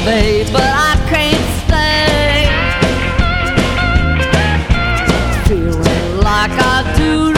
babe, but I can't stay feeling like I do